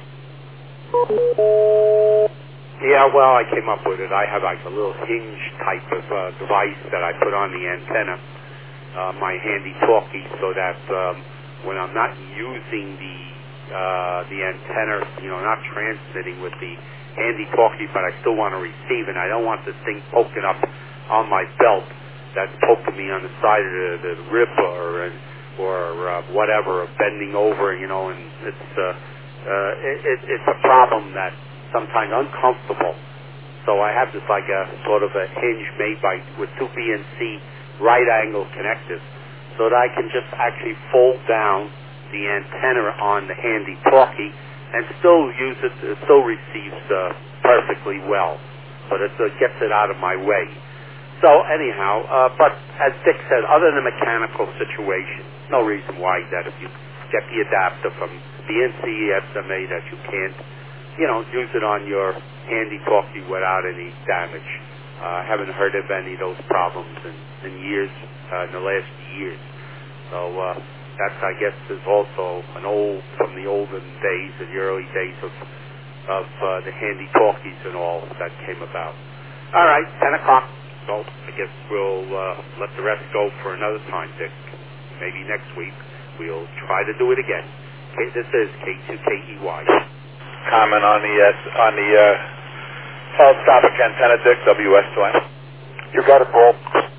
Yeah, well, I came up with it. I have like a little hinge type of uh, device that I put on the antenna, uh, my handy talkie, so that um, when I'm not using the uh, the antenna, you know, not transmitting with the handy talkie, but I still want to receive, and I don't want this thing poking up on my belt that's poking me on the side of the, the rib or or uh, whatever, bending over, you know, and it's uh, uh, it, it, it's a problem that's sometimes uncomfortable. So I have this like a sort of a hinge made by with two B N C right angle connectors, so that I can just actually fold down the antenna on the handy talkie and still use it. It still receives uh, perfectly well, but it uh, gets it out of my way. So anyhow, uh, but as Dick said, other than the mechanical situation, no reason why that if you get the adapter from B N C S M A that you can't, you know, use it on your handy talkie without any damage. I uh, haven't heard of any of those problems in, in years, uh, in the last years. So uh, that's, I guess, is also an old, from the olden days, the early days of of uh, the handy talkies and all that came about. All right, ten o'clock. So I guess we'll uh, let the rest go for another time, Dick. Maybe next week we'll try to do it again. Okay, this is K two K E Y. Comment on the uh, on the uh, telescopic antenna, Dick, W S two N. You got it, Paul.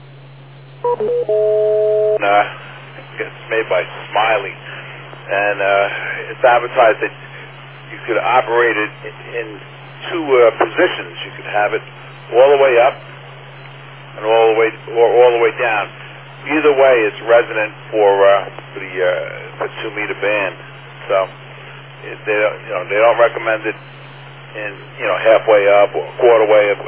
Uh, it's made by Smiley, and uh, it's advertised that you could operate it in two uh, positions. You could have it all the way up and all the way or all the way down. Either way, it's resonant for uh, for the uh, the two meter band. So it, they don't, you know they don't recommend it in you know halfway up or quarter way up.